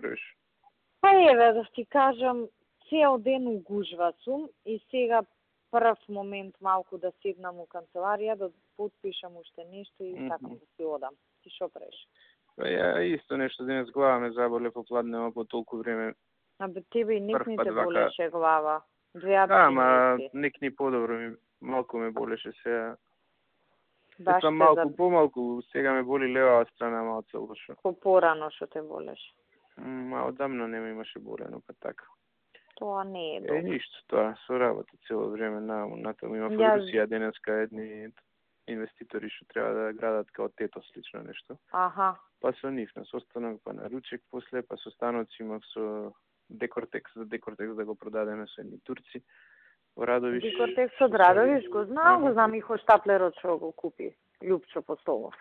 правиш? Па еве, да ти кажам, цел ден у гужва сум и сега прв момент малку да седнам у канцеларија, да подпишам уште нешто и така да си одам. Ти шо правиш? Па ја исто нешто денес глава ме заболе попладнева по толку време. Абе тебе и некни те болеше глава. Да, ма некни подобро малку ме болеше сега. Баш малку помалку, сега ме боли левава страна малце лошо. Порано што те болеше? Одамна не ме имаше болено, па така. Тоа не е добро. Ништо тоа, со работа цело време натаму има во Русија денеска едни инвеститори што треба да градат као Тето слично нешто. Аха. Па со нив на состанок, па на ручек после, па со станоци имав со Декортекс, за Декортекс да го продадеме со едни турци. Во Радовиш. Декортекс од Радовиш го знам и Хоштаплерот што го купи, Љупчо Постолов.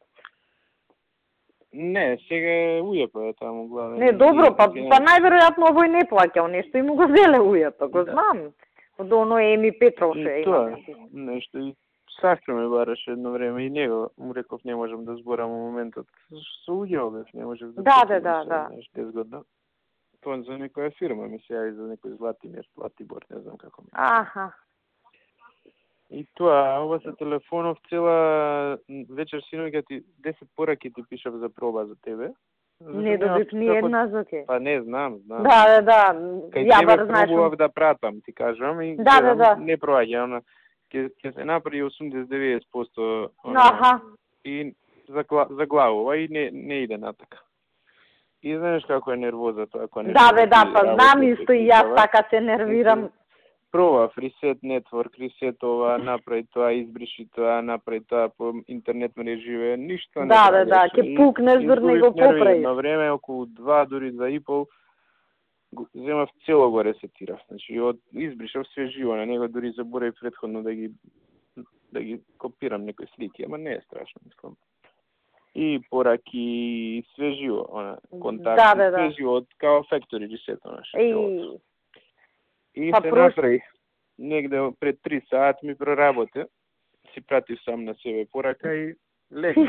Не, сега ујепа таму главен. Не, добро, па најверојатно овој не плаќал нешто и му го зеле ујепа, го знам. Од оно Еми Петров ше има. Нешто и Сашко ме бараше едно време и него му реков не можам да зборам во моментот. Со уѓео бев, не можев да. Да. Незгодно. Тоа за некоја фирма ми се јави за некој Златибор, не знам како ми. Аха. И тоа, ова со телефонов цела вечер синоќа ти 10 пораки ти пишав за проба за тебе. Не добив ни една за те. Па не знам. Да. Ја бар знаеш. Пробував да пратам, ти кажам и не проаѓа, ќе се направи 80-90%. Аха. И за главова и не иде натака. И знаеш како е нервоза тоа, ако не. Да, па знам исто и јас така се нервирам. Пробав Reset Network, Reset ова, направи тоа, избриши тоа, направи тоа по интернет мреживе, ништо не. Да, ќе пукнеш дур него поправиш. На време околу 2 дури 2,5 земав цело го ресетирав. Значи избришав све живо на него, дури заборав претходно да ги копирам некои слики, ама не е страшно, мислам. И пораки, све живо, контакти, све живо, као Factory Reset, И се направи. Негде пред 3 саат ми проработе. Си пратив сам на себе порака и легна.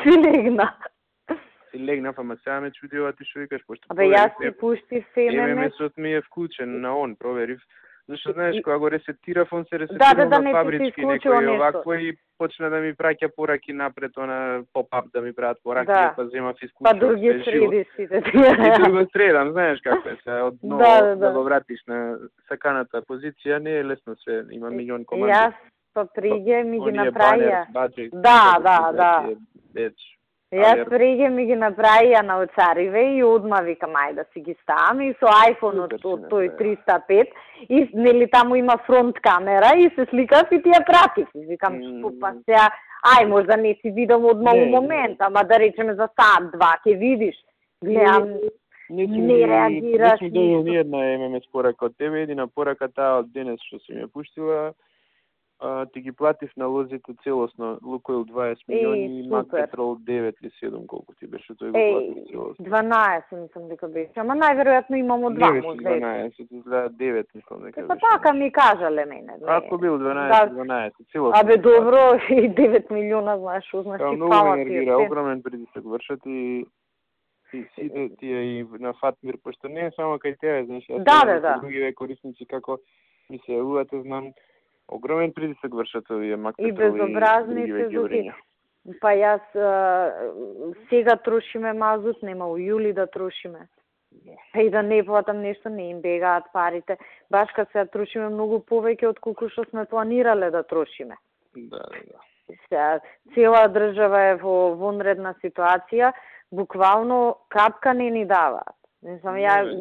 Си легнав, ама сега ме чуди ова ти шо викаш, пошто јас си пуштив СММ. ММС-от ми е вклучен на он, проверив. Зашто знаеш, кога го ресетирав, он се ресетирав на фабрички некои овакво и почна да ми праќа пораки напред, поп-ап да ми прават пораки, па земав исклучен. Па други среди сите. И друго средам, знаеш како е, сега одново да го вратиш на саканата позиција, не е лесно се, има милион команди. Јас па приѓе ми ги направија. Да. Јас приѓе ми ги направија на Оцариве и одма викам ај да си ги ставам и со iPhone од тој 305 и нели таму има фронт камера и се сликав и ти ја пратив. Викам па сега ај можда не си видам одма у момент, ама да речеме за саат-два ќе видиш. Гледам не реагираш. Не сум ни една ММС порака од тебе, едина порака таа од денес што си ми пуштила. Ти ги платив налозите целосно, Лукойл 20 милиони и Мак Петрол 9 или 7, колку ти беше, тој го платив целосно. 12 мислам дека беше, ама најверојатно имамо два можда. 12, изгледа 9 мислам дека беше. Па така ми кажале мене. Ако бил 12, целосно. Абе добро, и 9 милиона, знаеш, што значи пала ти. Многу енергира, огромен притисок вршат и сите тие и на Фатмир, пошто не е само кај тебе, знаеш, јас други корисници како ми се јавувате, знам, огромен притисок вршат овие Мак Петрол и безобразни сезони. Па јас сега трошиме мазут, нема у јули да трошиме. И да не платам нешто, не им бегаат парите. Баш кога се трошиме многу повеќе од колку што сме планирале да трошиме. Да. Цела држава е во вонредна ситуација, буквално капка не ни даваат. Не знам,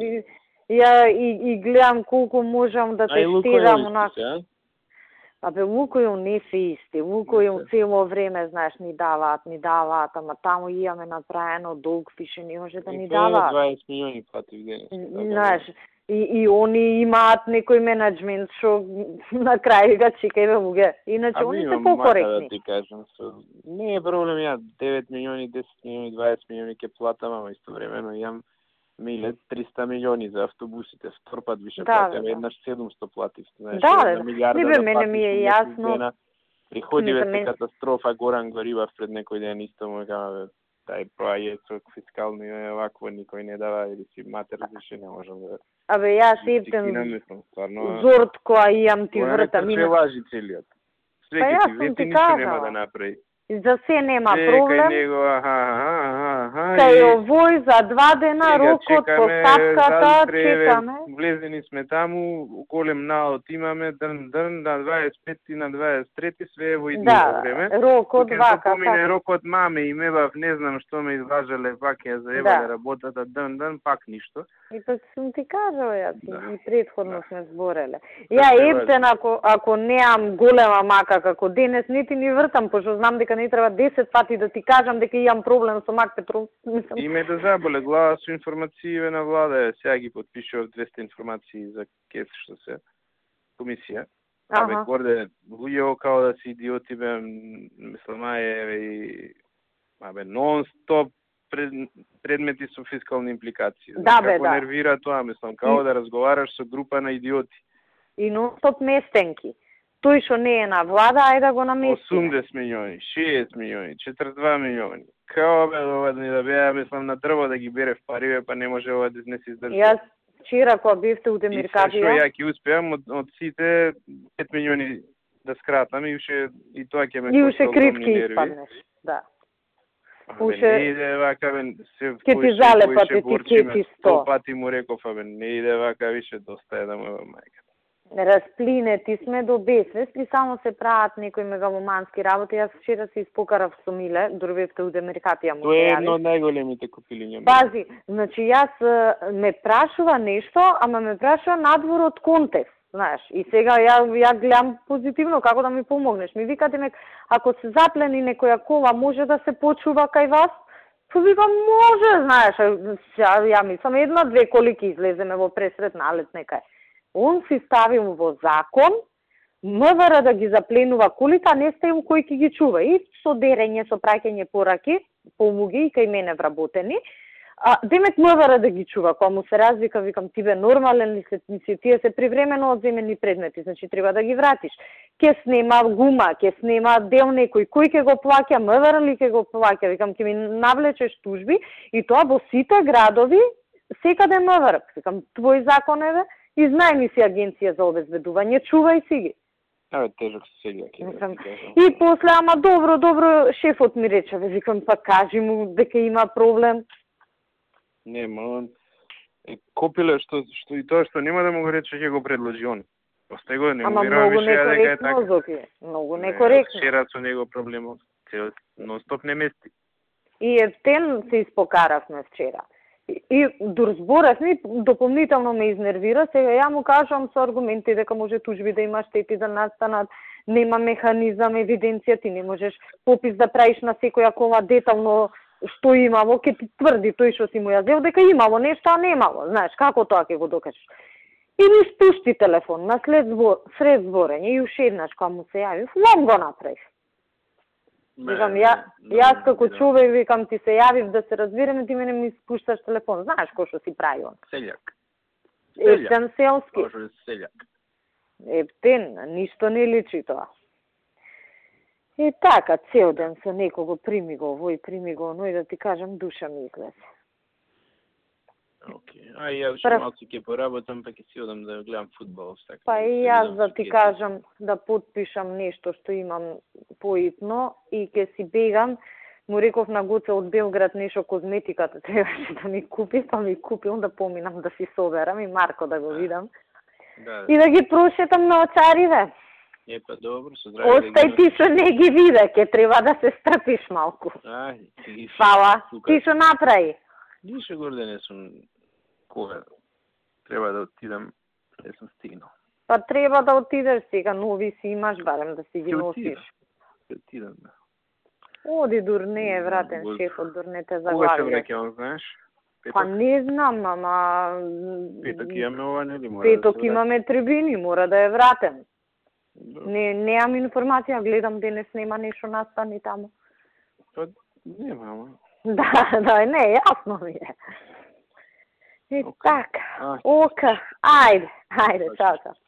ја и гледам колку можам да тестирам онака. Абе, Лукойл не се исти. Лукойл цело време, знаеш, ни даваат, ама таму имаме направено долг, више не може да ни даваат. 20 милиони платив денес. Знаеш, и они имаат некој менеджмент што на крај га чекајме луѓе. Иначе они се покоректни. Да ти кажам, не е проблем, ја 9 милиони, 10 милиони, 20 милиони ќе платам, ама истовремено имам 300 милиони за автобусите, втор пат више платам, еднаш 700 платив, знаеш, една милиарда да мене ми е јасно. Приходиве се катастрофа, Горан Горивав пред некој ден исто му кажа, Тај проаѓајќи фискални овакво никој не дава или си матер зашто не можам да. Абе јас ептен зорт која имам ти вртам. Не лажи целиот. Свеќе ти вети ништо нема да направи. За се нема проблем. Него, Кај овој за 2 дена рокот по стапката чекаме. Влезени сме таму, голем наод имаме, дрн, на 25 и на 23 све е во идното време. Да, рокот вака. Помине рокот маме и мебав, не знам што ме изважале, пак ја заебале работата, дрн, пак ништо. И пак сум ти кажала јас, и предходно сме збореле. Ја ептен ако неам голема мака како денес, нити ни вртам, пошто знам дека не треба 10 пати да ти кажам дека имам проблем со Мак Петров. И ме да заболе глава со информације на влада, сега ги подпишував 200 информации за КЕС што се комисија. Абе горде луѓе као да си идиоти бе, мислам и абе нон-стоп предмети со фискални импликации. Да, бе, како нервира тоа, мислам, као да разговараш со група на идиоти. И нон-стоп местенки. Тој што не е на влада, ајде да го намести. 80 милиони, 60 милиони, 42 милиони. Као бе ова да беа, мислам, на дрво да ги бере в пари, па не може ова да не се издржи. Јас вчера кога бевте у Демиркатија. И што ја ќе успеам од сите 5 милиони да скратам и уште и тоа ќе ме коста. И уште критки испаднеш, да. Уште не иде вака, бе, се ќе ти залепат етикети 100 пати му реков, абе, не иде вака, више доста е да му мајка. Расплинети сме до безвест и само се прават некои мегаломански работи. Јас вчера се испокарав со Миле, дорвевте у Демиркатија му. Тоа е едно од најголемите купилиња. Пази, значи јас ме прашува нешто, ама ме прашува надвор од контекст, знаеш. И сега ја гледам позитивно како да ми помогнеш. Ми викате ме, ако се заплени некоја кола, може да се почува кај вас? Па викам, може, знаеш. Ја мислам, 1-2 коли ќе излеземе во пресрет налет некај. Он си ставил во закон МВР да ги запленува колите, а не ставил кој ќе ги чува. И со дерење, со праќање пораки, помоги и кај мене вработени. Демек МВР да ги чува, кога му се развика, викам, ти бе нормален ли си, тие се привремено одземени предмети, значи треба да ги вратиш. Ке снема гума, ке снема дел некој, кој ќе го плаќа, МВР ли ќе го плаќа, викам, ќе ми навлечеш тужби и тоа во сите градови, секаде МВР. Викам, твој закон е бе, изнајми си агенција за обезбедување, чувај си ги. Абе, тежок сега. И после, ама добро, шефот ми рече, викам, па кажи му дека има проблем. Нема, он копиле што и тоа што нема да му го рече, ќе го предложи он. Остай го, не му верувам више дека е така. Многу некоректно. Вчера со него проблемот, нон-стоп не мести. И ефтен се испокаравме вчера. И дорзборавме, дополнително ме изнервира, сега ја му кажам со аргументи дека може тужби да има штети да настанат, нема механизам, евиденција, ти не можеш попис да правиш на секоја кола детално што имало, ке ти тврди тој што си му ја зел дека имало нешто, а немало, знаеш, како тоа ќе го докажеш. И ми спушти телефон на сред зборење и уште еднаш кога му се јавив, лом го направив. Викам, јас како човек, викам, ти се јавив да се разбереме, ти мене ми спушташ телефон. Знаеш кој што си прави он? Селјак. Ептен селски. Боже, селјак. Ептен, ништо не личи тоа. И така, цел ден со некого прими го овој, прими го оној, да ти кажам, душа ми излезе. Океј. Ја уште малку ќе поработам, па ќе си одам да гледам фудбал. Па и јас да ти кажам, да подпишам нешто што имам поитно и ќе си бегам. Му реков на Гоце од Белград нешто козметиката требаше да ми купи, па ми купил да поминам да си соберам и Марко да го видам. Да. И да ги прошетам на очариве. Па добро, со здравје. Остај ти што не ги виде, ќе треба да се стрпиш малку. Фала. Ти што направи? Ништо горде не сум. Кога треба да отидам, не сум стигнал. Па треба да отидеш сега, нови си имаш, барем да си ги носиш. Ќе отидам, да. Оди, дур не е вратен, шефот, дур не те заглавија. Кога се враќам, знаеш? Па не знам, ама... Петок имаме ова, нели мора Петок имаме трибини, мора да е вратен. Неам информација, гледам денес нема нешто настани таму. Па нема, ама. Да, не, јасно ми е. И така, ока, ајде, чао.